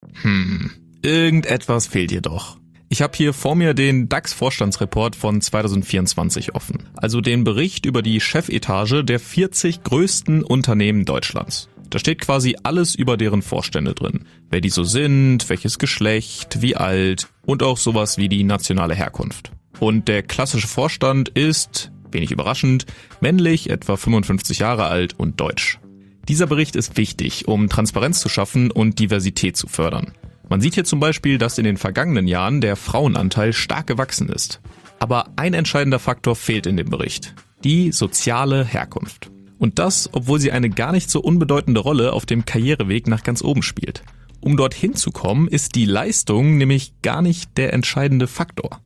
Irgendetwas fehlt hier doch. Ich habe hier vor mir den DAX-Vorstandsreport von 2024 offen. Also den Bericht über die Chefetage der 40 größten Unternehmen Deutschlands. Da steht quasi alles über deren Vorstände drin. Wer die so sind, welches Geschlecht, wie alt und auch sowas wie die nationale Herkunft. Und der klassische Vorstand ist, wenig überraschend, männlich, etwa 55 Jahre alt und deutsch. Dieser Bericht ist wichtig, um Transparenz zu schaffen und Diversität zu fördern. Man sieht hier zum Beispiel, dass in den vergangenen Jahren der Frauenanteil stark gewachsen ist. Aber ein entscheidender Faktor fehlt in dem Bericht: die soziale Herkunft. Und das, obwohl sie eine gar nicht so unbedeutende Rolle auf dem Karriereweg nach ganz oben spielt. Um dorthin zu kommen, ist die Leistung nämlich gar nicht der entscheidende Faktor.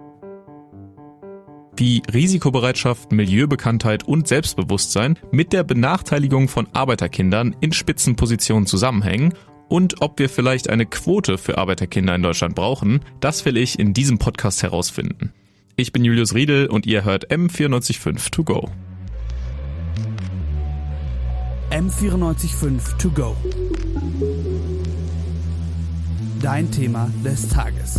Wie Risikobereitschaft, Milieubekanntheit und Selbstbewusstsein mit der Benachteiligung von Arbeiterkindern in Spitzenpositionen zusammenhängen und ob wir vielleicht eine Quote für Arbeiterkinder in Deutschland brauchen, das will ich in diesem Podcast herausfinden. Ich bin Julius Riedel und ihr hört M945 To Go. M945 To Go. Dein Thema des Tages.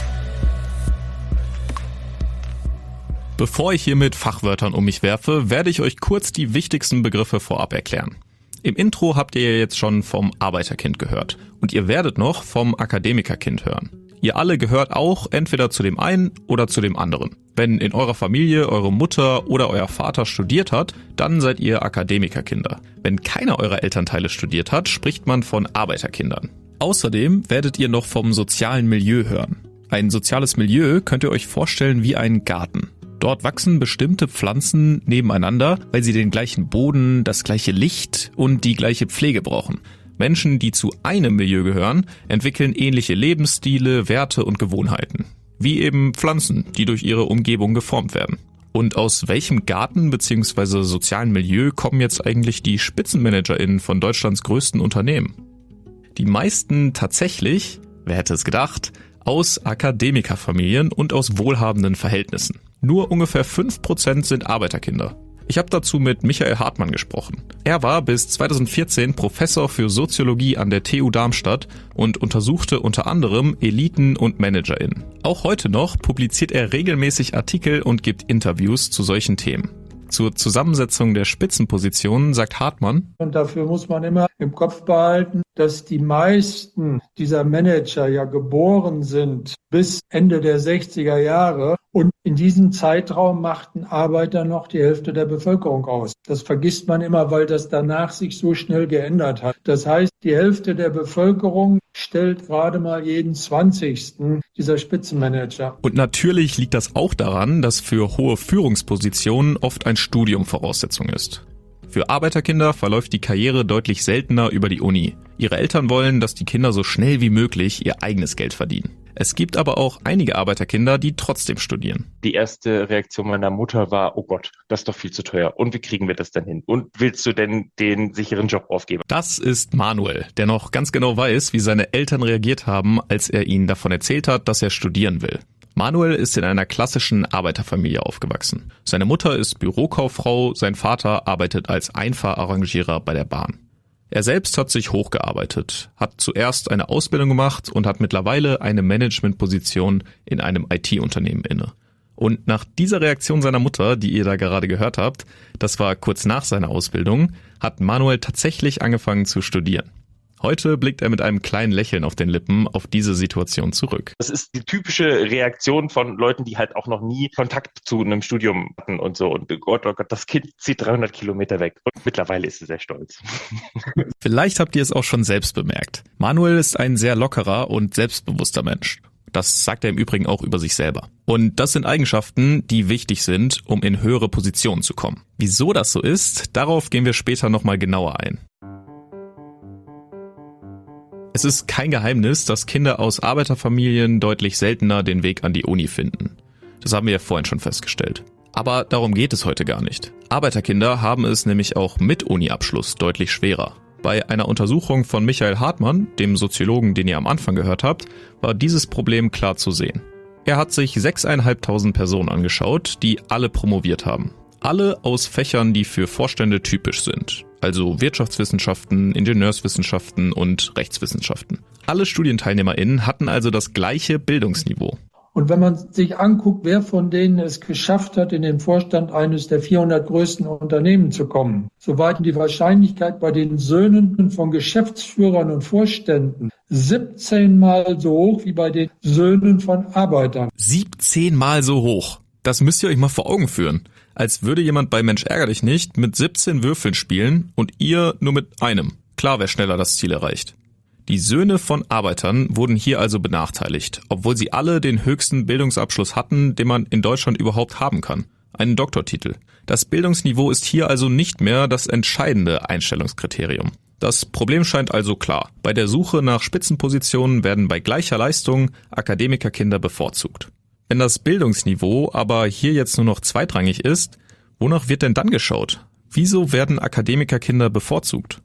Bevor ich hier mit Fachwörtern um mich werfe, werde ich euch kurz die wichtigsten Begriffe vorab erklären. Im Intro habt ihr ja jetzt schon vom Arbeiterkind gehört und ihr werdet noch vom Akademikerkind hören. Ihr alle gehört auch entweder zu dem einen oder zu dem anderen. Wenn in eurer Familie eure Mutter oder euer Vater studiert hat, dann seid ihr Akademikerkinder. Wenn keiner eurer Elternteile studiert hat, spricht man von Arbeiterkindern. Außerdem werdet ihr noch vom sozialen Milieu hören. Ein soziales Milieu könnt ihr euch vorstellen wie einen Garten. Dort wachsen bestimmte Pflanzen nebeneinander, weil sie den gleichen Boden, das gleiche Licht und die gleiche Pflege brauchen. Menschen, die zu einem Milieu gehören, entwickeln ähnliche Lebensstile, Werte und Gewohnheiten. Wie eben Pflanzen, die durch ihre Umgebung geformt werden. Und aus welchem Garten bzw. sozialen Milieu kommen jetzt eigentlich die SpitzenmanagerInnen von Deutschlands größten Unternehmen? Die meisten tatsächlich, wer hätte es gedacht, aus Akademikerfamilien und aus wohlhabenden Verhältnissen. Nur ungefähr 5% sind Arbeiterkinder. Ich habe dazu mit Michael Hartmann gesprochen. Er war bis 2014 Professor für Soziologie an der TU Darmstadt und untersuchte unter anderem Eliten und ManagerInnen. Auch heute noch publiziert er regelmäßig Artikel und gibt Interviews zu solchen Themen. Zur Zusammensetzung der Spitzenpositionen sagt Hartmann: Und dafür muss man immer im Kopf behalten, dass die meisten dieser Manager ja geboren sind bis Ende der 60er Jahre. Und in diesem Zeitraum machten Arbeiter noch die Hälfte der Bevölkerung aus. Das vergisst man immer, weil das danach sich so schnell geändert hat. Das heißt, die Hälfte der Bevölkerung stellt gerade mal jeden 20. dieser Spitzenmanager. Und natürlich liegt das auch daran, dass für hohe Führungspositionen oft ein Studium Voraussetzung ist. Für Arbeiterkinder verläuft die Karriere deutlich seltener über die Uni. Ihre Eltern wollen, dass die Kinder so schnell wie möglich ihr eigenes Geld verdienen. Es gibt aber auch einige Arbeiterkinder, die trotzdem studieren. Die erste Reaktion meiner Mutter war: Oh Gott, das ist doch viel zu teuer. Und wie kriegen wir das denn hin? Und willst du denn den sicheren Job aufgeben? Das ist Manuel, der noch ganz genau weiß, wie seine Eltern reagiert haben, als er ihnen davon erzählt hat, dass er studieren will. Manuel ist in einer klassischen Arbeiterfamilie aufgewachsen. Seine Mutter ist Bürokauffrau, sein Vater arbeitet als Einfahrarrangierer bei der Bahn. Er selbst hat sich hochgearbeitet, hat zuerst eine Ausbildung gemacht und hat mittlerweile eine Managementposition in einem IT-Unternehmen inne. Und nach dieser Reaktion seiner Mutter, die ihr da gerade gehört habt, das war kurz nach seiner Ausbildung, hat Manuel tatsächlich angefangen zu studieren. Heute blickt er mit einem kleinen Lächeln auf den Lippen auf diese Situation zurück. Das ist die typische Reaktion von Leuten, die halt auch noch nie Kontakt zu einem Studium hatten und so. Und oh Gott, das Kind zieht 300 Kilometer weg. Und mittlerweile ist er sehr stolz. Vielleicht habt ihr es auch schon selbst bemerkt. Manuel ist ein sehr lockerer und selbstbewusster Mensch. Das sagt er im Übrigen auch über sich selber. Und das sind Eigenschaften, die wichtig sind, um in höhere Positionen zu kommen. Wieso das so ist, darauf gehen wir später nochmal genauer ein. Es ist kein Geheimnis, dass Kinder aus Arbeiterfamilien deutlich seltener den Weg an die Uni finden. Das haben wir ja vorhin schon festgestellt. Aber darum geht es heute gar nicht. Arbeiterkinder haben es nämlich auch mit Uni-Abschluss deutlich schwerer. Bei einer Untersuchung von Michael Hartmann, dem Soziologen, den ihr am Anfang gehört habt, war dieses Problem klar zu sehen. Er hat sich 6.500 Personen angeschaut, die alle promoviert haben. Alle aus Fächern, die für Vorstände typisch sind. Also Wirtschaftswissenschaften, Ingenieurswissenschaften und Rechtswissenschaften. Alle StudienteilnehmerInnen hatten also das gleiche Bildungsniveau. Und wenn man sich anguckt, wer von denen es geschafft hat, in den Vorstand eines der 400 größten Unternehmen zu kommen, so war die Wahrscheinlichkeit bei den Söhnen von Geschäftsführern und Vorständen 17 Mal so hoch wie bei den Söhnen von Arbeitern. 17 Mal so hoch. Das müsst ihr euch mal vor Augen führen. Als würde jemand bei Mensch ärger dich nicht mit 17 Würfeln spielen und ihr nur mit einem. Klar, wer schneller das Ziel erreicht. Die Söhne von Arbeitern wurden hier also benachteiligt, obwohl sie alle den höchsten Bildungsabschluss hatten, den man in Deutschland überhaupt haben kann. Einen Doktortitel. Das Bildungsniveau ist hier also nicht mehr das entscheidende Einstellungskriterium. Das Problem scheint also klar. Bei der Suche nach Spitzenpositionen werden bei gleicher Leistung Akademikerkinder bevorzugt. Wenn das Bildungsniveau aber hier jetzt nur noch zweitrangig ist, wonach wird denn dann geschaut? Wieso werden Akademikerkinder bevorzugt?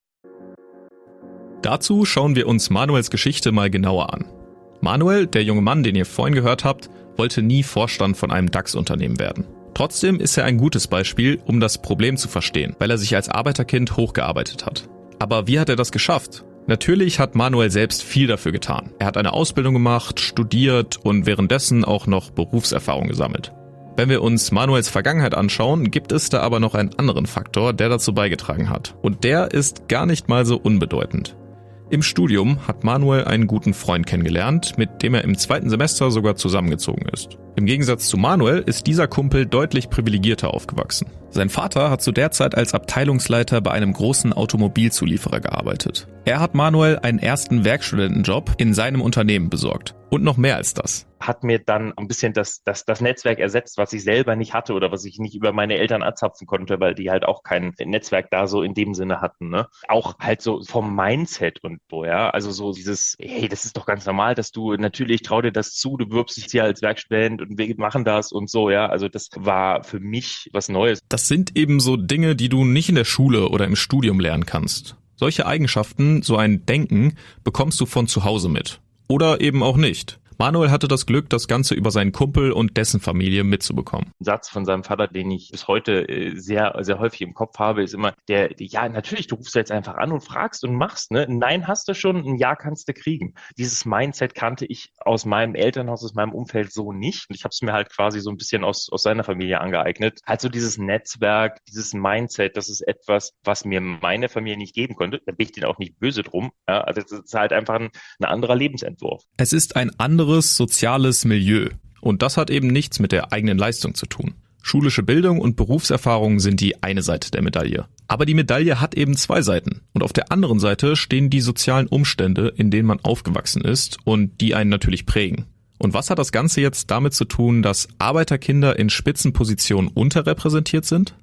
Dazu schauen wir uns Manuels Geschichte mal genauer an. Manuel, der junge Mann, den ihr vorhin gehört habt, wollte nie Vorstand von einem DAX-Unternehmen werden. Trotzdem ist er ein gutes Beispiel, um das Problem zu verstehen, weil er sich als Arbeiterkind hochgearbeitet hat. Aber wie hat er das geschafft? Natürlich hat Manuel selbst viel dafür getan. Er hat eine Ausbildung gemacht, studiert und währenddessen auch noch Berufserfahrung gesammelt. Wenn wir uns Manuels Vergangenheit anschauen, gibt es da aber noch einen anderen Faktor, der dazu beigetragen hat. Und der ist gar nicht mal so unbedeutend. Im Studium hat Manuel einen guten Freund kennengelernt, mit dem er im 2. Semester sogar zusammengezogen ist. Im Gegensatz zu Manuel ist dieser Kumpel deutlich privilegierter aufgewachsen. Sein Vater hat zu der Zeit als Abteilungsleiter bei einem großen Automobilzulieferer gearbeitet. Er hat Manuel einen ersten Werkstudentenjob in seinem Unternehmen besorgt. Und noch mehr als das. Hat mir dann ein bisschen das Netzwerk ersetzt, was ich selber nicht hatte oder was ich nicht über meine Eltern anzapfen konnte, weil die halt auch kein Netzwerk da so in dem Sinne hatten, ne? Auch halt so vom Mindset und so, ja. Also so dieses, hey, das ist doch ganz normal, dass du natürlich trau dir das zu, du bewirbst dich hier als Werkstudent und wir machen das und so, ja. Also das war für mich was Neues. Das sind eben so Dinge, die du nicht in der Schule oder im Studium lernen kannst. Solche Eigenschaften, so ein Denken, bekommst du von zu Hause mit. Oder eben auch nicht. Manuel hatte das Glück, das Ganze über seinen Kumpel und dessen Familie mitzubekommen. Ein Satz von seinem Vater, den ich bis heute sehr, sehr häufig im Kopf habe, ist immer ja, natürlich, du rufst jetzt einfach an und fragst und machst, ne? Nein hast du schon, ein Ja kannst du kriegen. Dieses Mindset kannte ich aus meinem Elternhaus, aus meinem Umfeld so nicht. Und ich habe es mir halt quasi so ein bisschen aus seiner Familie angeeignet. Also dieses Netzwerk, dieses Mindset, das ist etwas, was mir meine Familie nicht geben konnte. Da bin ich denen auch nicht böse drum. Ja? Also das ist halt einfach ein anderer Lebensentwurf. Es ist ein anderes soziales Milieu. Und das hat eben nichts mit der eigenen Leistung zu tun. Schulische Bildung und Berufserfahrung sind die eine Seite der Medaille. Aber die Medaille hat eben zwei Seiten. Und auf der anderen Seite stehen die sozialen Umstände, in denen man aufgewachsen ist und die einen natürlich prägen. Und was hat das Ganze jetzt damit zu tun, dass Arbeiterkinder in Spitzenpositionen unterrepräsentiert sind?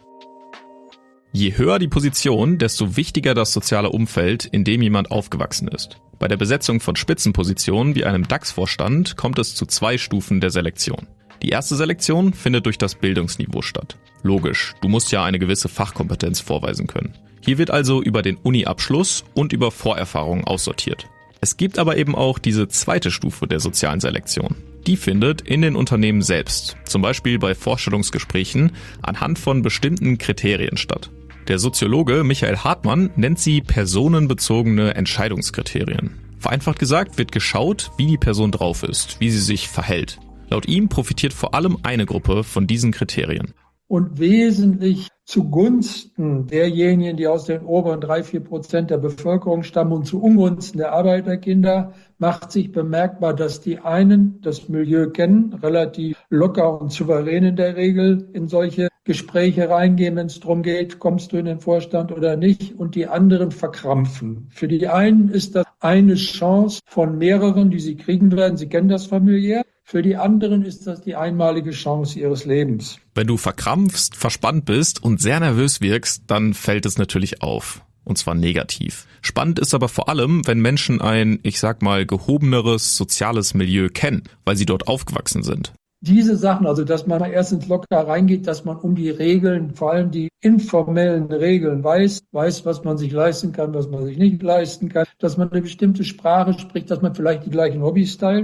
Je höher die Position, desto wichtiger das soziale Umfeld, in dem jemand aufgewachsen ist. Bei der Besetzung von Spitzenpositionen wie einem DAX-Vorstand kommt es zu 2 Stufen der Selektion. Die erste Selektion findet durch das Bildungsniveau statt. Logisch, du musst ja eine gewisse Fachkompetenz vorweisen können. Hier wird also über den Uni-Abschluss und über Vorerfahrungen aussortiert. Es gibt aber eben auch diese zweite Stufe der sozialen Selektion. Die findet in den Unternehmen selbst, zum Beispiel bei Vorstellungsgesprächen, anhand von bestimmten Kriterien statt. Der Soziologe Michael Hartmann nennt sie personenbezogene Entscheidungskriterien. Vereinfacht gesagt wird geschaut, wie die Person drauf ist, wie sie sich verhält. Laut ihm profitiert vor allem eine Gruppe von diesen Kriterien. Und wesentlich zugunsten derjenigen, die aus den oberen 3-4% der Bevölkerung stammen und zu Ungunsten der Arbeiterkinder, macht sich bemerkbar, dass die einen das Milieu kennen, relativ locker und souverän in der Regel in solche Gespräche reingehen, wenn es darum geht, kommst du in den Vorstand oder nicht, und die anderen verkrampfen. Für die einen ist das eine Chance von mehreren, die sie kriegen werden. Sie kennen das familiär. Für die anderen ist das die einmalige Chance ihres Lebens. Wenn du verkrampfst, verspannt bist und sehr nervös wirkst, dann fällt es natürlich auf. Und zwar negativ. Spannend ist aber vor allem, wenn Menschen ein, ich sag mal, gehobeneres soziales Milieu kennen, weil sie dort aufgewachsen sind. Diese Sachen, also dass man erstens locker reingeht, dass man um die Regeln, vor allem die informellen Regeln weiß, was man sich leisten kann, was man sich nicht leisten kann, dass man eine bestimmte Sprache spricht, dass man vielleicht die gleichen Hobbys teilt.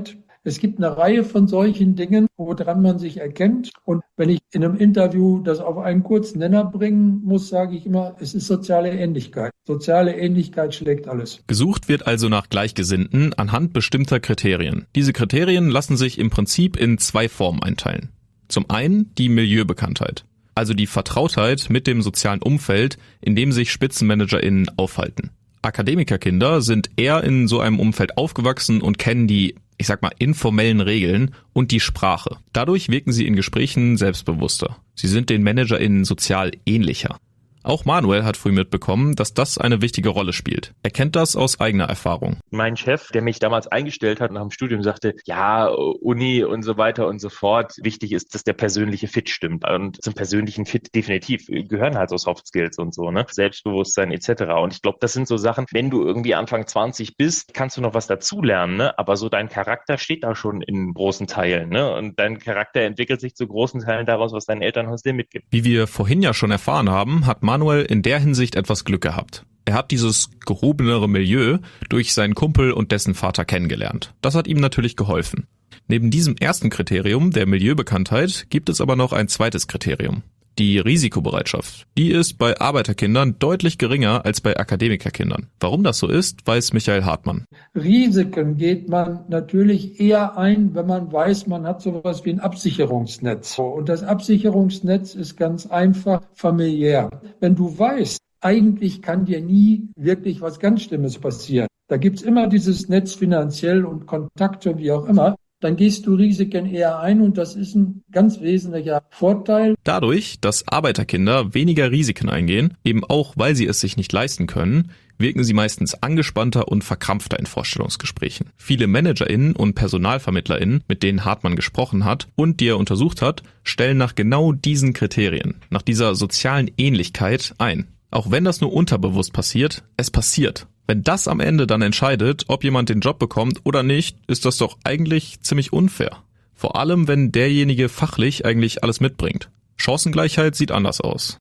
Es gibt eine Reihe von solchen Dingen, woran man sich erkennt. Und wenn ich in einem Interview das auf einen kurzen Nenner bringen muss, sage ich immer, es ist soziale Ähnlichkeit. Soziale Ähnlichkeit schlägt alles. Gesucht wird also nach Gleichgesinnten anhand bestimmter Kriterien. Diese Kriterien lassen sich im Prinzip in 2 Formen einteilen. Zum einen die Milieubekanntheit, also die Vertrautheit mit dem sozialen Umfeld, in dem sich SpitzenmanagerInnen aufhalten. Akademikerkinder sind eher in so einem Umfeld aufgewachsen und kennen die, ich sag mal, informellen Regeln und die Sprache. Dadurch wirken sie in Gesprächen selbstbewusster. Sie sind den ManagerInnen sozial ähnlicher. Auch Manuel hat früh mitbekommen, dass das eine wichtige Rolle spielt. Er kennt das aus eigener Erfahrung. Mein Chef, der mich damals eingestellt hat nach dem Studium, sagte, ja, Uni und so weiter und so fort. Wichtig ist, dass der persönliche Fit stimmt. Und zum persönlichen Fit definitiv gehören halt so Soft Skills und so, ne? Selbstbewusstsein etc. Und ich glaube, das sind so Sachen, wenn du irgendwie Anfang 20 bist, kannst du noch was dazulernen, ne? Aber so dein Charakter steht da schon in großen Teilen, ne? Und dein Charakter entwickelt sich zu großen Teilen daraus, was dein Elternhaus dir mitgibt. Wie wir vorhin ja schon erfahren haben, hat Manuel in der Hinsicht etwas Glück gehabt. Er hat dieses gehobenere Milieu durch seinen Kumpel und dessen Vater kennengelernt. Das hat ihm natürlich geholfen. Neben diesem ersten Kriterium, der Milieubekanntheit, gibt es aber noch ein zweites Kriterium. Die Risikobereitschaft. Die ist bei Arbeiterkindern deutlich geringer als bei Akademikerkindern. Warum das so ist, weiß Michael Hartmann. Risiken geht man natürlich eher ein, wenn man weiß, man hat sowas wie ein Absicherungsnetz. Und das Absicherungsnetz ist ganz einfach familiär. Wenn du weißt, eigentlich kann dir nie wirklich was ganz Schlimmes passieren. Da gibt's immer dieses Netz finanziell und Kontakte, wie auch immer. Dann gehst du Risiken eher ein und das ist ein ganz wesentlicher Vorteil. Dadurch, dass Arbeiterkinder weniger Risiken eingehen, eben auch weil sie es sich nicht leisten können, wirken sie meistens angespannter und verkrampfter in Vorstellungsgesprächen. Viele ManagerInnen und PersonalvermittlerInnen, mit denen Hartmann gesprochen hat und die er untersucht hat, stellen nach genau diesen Kriterien, nach dieser sozialen Ähnlichkeit ein. Auch wenn das nur unterbewusst passiert, es passiert. Wenn das am Ende dann entscheidet, ob jemand den Job bekommt oder nicht, ist das doch eigentlich ziemlich unfair. Vor allem, wenn derjenige fachlich eigentlich alles mitbringt. Chancengleichheit sieht anders aus.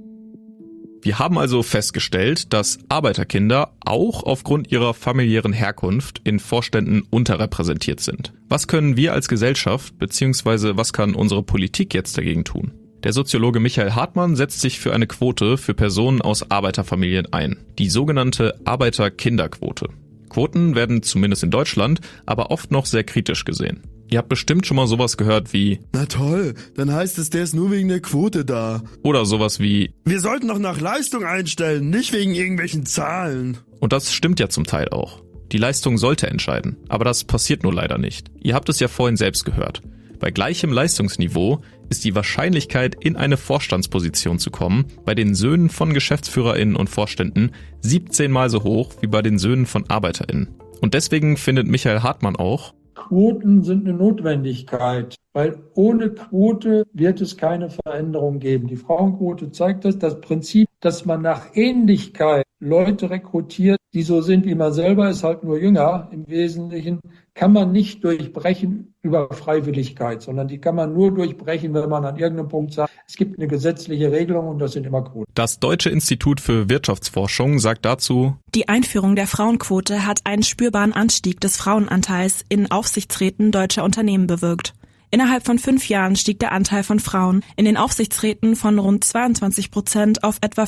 Wir haben also festgestellt, dass Arbeiterkinder auch aufgrund ihrer familiären Herkunft in Vorständen unterrepräsentiert sind. Was können wir als Gesellschaft bzw. was kann unsere Politik jetzt dagegen tun? Der Soziologe Michael Hartmann setzt sich für eine Quote für Personen aus Arbeiterfamilien ein, die sogenannte Arbeiterkinderquote. Quoten werden zumindest in Deutschland aber oft noch sehr kritisch gesehen. Ihr habt bestimmt schon mal sowas gehört wie: Na toll, dann heißt es, der ist nur wegen der Quote da. Oder sowas wie: Wir sollten doch nach Leistung einstellen, nicht wegen irgendwelchen Zahlen. Und das stimmt ja zum Teil auch. Die Leistung sollte entscheiden, aber das passiert nur leider nicht. Ihr habt es ja vorhin selbst gehört. Bei gleichem Leistungsniveau ist die Wahrscheinlichkeit, in eine Vorstandsposition zu kommen, bei den Söhnen von GeschäftsführerInnen und Vorständen 17 Mal so hoch wie bei den Söhnen von ArbeiterInnen. Und deswegen findet Michael Hartmann auch: Quoten sind eine Notwendigkeit, weil ohne Quote wird es keine Veränderung geben. Die Frauenquote zeigt das Prinzip, dass man nach Ähnlichkeit Leute rekrutiert, die so sind wie man selber, ist halt nur jünger im Wesentlichen, kann man nicht durchbrechen über Freiwilligkeit, sondern die kann man nur durchbrechen, wenn man an irgendeinem Punkt sagt, es gibt eine gesetzliche Regelung und das sind immer Quoten. Das Deutsche Institut für Wirtschaftsforschung sagt dazu: Die Einführung der Frauenquote hat einen spürbaren Anstieg des Frauenanteils in Aufsichtsräten deutscher Unternehmen bewirkt. Innerhalb von 5 Jahren stieg der Anteil von Frauen in den Aufsichtsräten von rund 22% auf etwa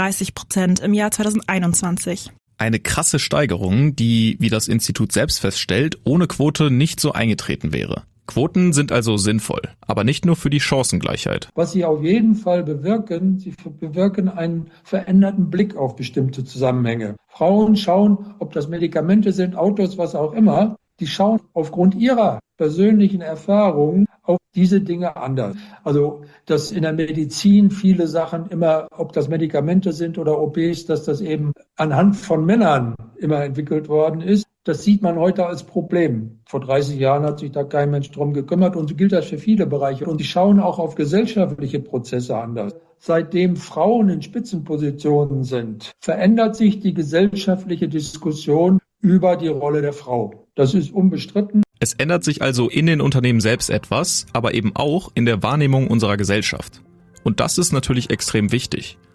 34% im Jahr 2021. Eine krasse Steigerung, die, wie das Institut selbst feststellt, ohne Quote nicht so eingetreten wäre. Quoten sind also sinnvoll, aber nicht nur für die Chancengleichheit. Was sie auf jeden Fall bewirken, sie bewirken einen veränderten Blick auf bestimmte Zusammenhänge. Frauen schauen, ob das Medikamente sind, Autos, was auch immer, die schauen aufgrund ihrer persönlichen Erfahrungen auf diese Dinge anders. Also, dass in der Medizin viele Sachen immer, ob das Medikamente sind oder OPs, dass das eben anhand von Männern immer entwickelt worden ist, das sieht man heute als Problem. Vor 30 Jahren hat sich da kein Mensch drum gekümmert und so gilt das für viele Bereiche. Und die schauen auch auf gesellschaftliche Prozesse anders. Seitdem Frauen in Spitzenpositionen sind, verändert sich die gesellschaftliche Diskussion über die Rolle der Frau. Das ist unbestritten. Es ändert sich also in den Unternehmen selbst etwas, aber eben auch in der Wahrnehmung unserer Gesellschaft. Und das ist natürlich extrem wichtig.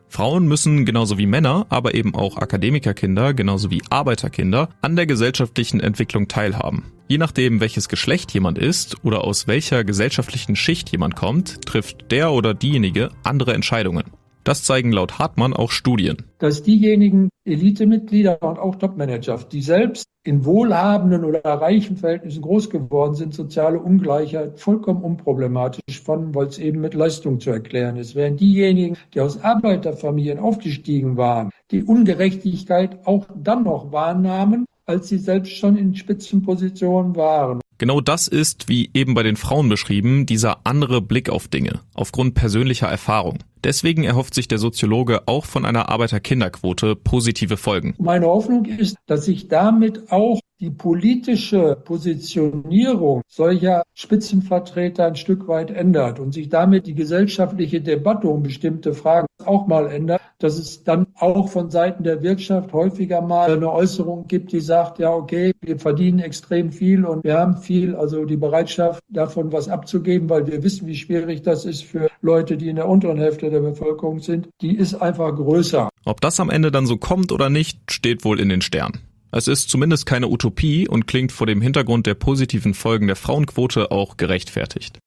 Frauen müssen genauso wie Männer, aber eben auch Akademikerkinder, genauso wie Arbeiterkinder, an der gesellschaftlichen Entwicklung teilhaben. Je nachdem, welches Geschlecht jemand ist oder aus welcher gesellschaftlichen Schicht jemand kommt, trifft der oder diejenige andere Entscheidungen. Das zeigen laut Hartmann auch Studien. Dass diejenigen Elitemitglieder und auch Topmanager, die selbst in wohlhabenden oder reichen Verhältnissen groß geworden sind, soziale Ungleichheit vollkommen unproblematisch fanden, weil es eben mit Leistung zu erklären ist. Während diejenigen, die aus Arbeiterfamilien aufgestiegen waren, die Ungerechtigkeit auch dann noch wahrnahmen, als sie selbst schon in Spitzenpositionen waren. Genau das ist, wie eben bei den Frauen beschrieben, dieser andere Blick auf Dinge, aufgrund persönlicher Erfahrung. Deswegen erhofft sich der Soziologe auch von einer Arbeiterkinderquote positive Folgen. Meine Hoffnung ist, dass sich damit auch die politische Positionierung solcher Spitzenvertreter ein Stück weit ändert und sich damit die gesellschaftliche Debatte um bestimmte Fragen auch mal ändert, dass es dann auch von Seiten der Wirtschaft häufiger mal eine Äußerung gibt, die sagt, ja okay, wir verdienen extrem viel und wir haben viel, also die Bereitschaft davon was abzugeben, weil wir wissen, wie schwierig das ist für Leute, die in der unteren Hälfte der Bevölkerung sind, die ist einfach größer. Ob das am Ende dann so kommt oder nicht, steht wohl in den Sternen. Es ist zumindest keine Utopie und klingt vor dem Hintergrund der positiven Folgen der Frauenquote auch gerechtfertigt.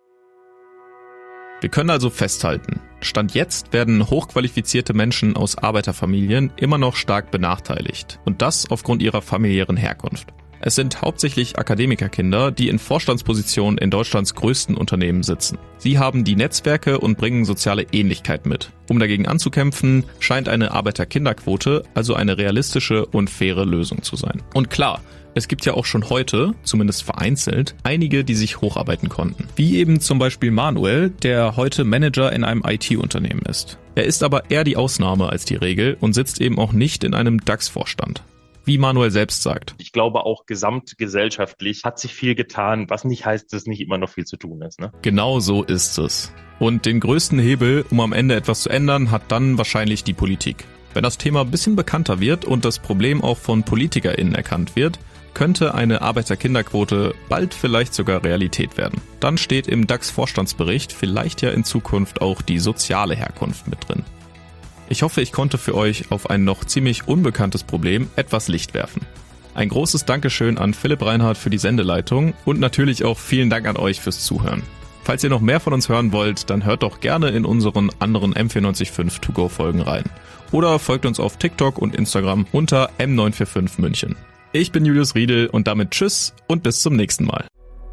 Wir können also festhalten, Stand jetzt werden hochqualifizierte Menschen aus Arbeiterfamilien immer noch stark benachteiligt. Und das aufgrund ihrer familiären Herkunft. Es sind hauptsächlich Akademikerkinder, die in Vorstandspositionen in Deutschlands größten Unternehmen sitzen. Sie haben die Netzwerke und bringen soziale Ähnlichkeit mit. Um dagegen anzukämpfen, scheint eine Arbeiterkinderquote also eine realistische und faire Lösung zu sein. Und klar, es gibt ja auch schon heute, zumindest vereinzelt, einige, die sich hocharbeiten konnten. Wie eben zum Beispiel Manuel, der heute Manager in einem IT-Unternehmen ist. Er ist aber eher die Ausnahme als die Regel und sitzt eben auch nicht in einem DAX-Vorstand. Wie Manuel selbst sagt. Ich glaube auch gesamtgesellschaftlich hat sich viel getan, was nicht heißt, dass nicht immer noch viel zu tun ist. Ne? Genau so ist es. Und den größten Hebel, um am Ende etwas zu ändern, hat dann wahrscheinlich die Politik. Wenn das Thema ein bisschen bekannter wird und das Problem auch von PolitikerInnen erkannt wird, könnte eine Arbeiterkinderquote bald vielleicht sogar Realität werden. Dann steht im DAX-Vorstandsbericht vielleicht ja in Zukunft auch die soziale Herkunft mit drin. Ich hoffe, ich konnte für euch auf ein noch ziemlich unbekanntes Problem etwas Licht werfen. Ein großes Dankeschön an Philipp Reinhardt für die Sendeleitung und natürlich auch vielen Dank an euch fürs Zuhören. Falls ihr noch mehr von uns hören wollt, dann hört doch gerne in unseren anderen M945 To-Go Folgen rein. Oder folgt uns auf TikTok und Instagram unter M945 München. Ich bin Julius Riedel und damit tschüss und bis zum nächsten Mal.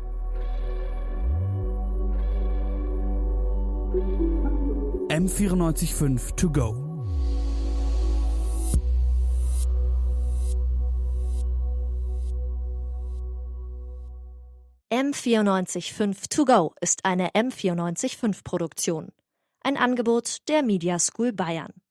M945 To Go. M945 To Go ist eine M945 Produktion. Ein Angebot der Media School Bayern.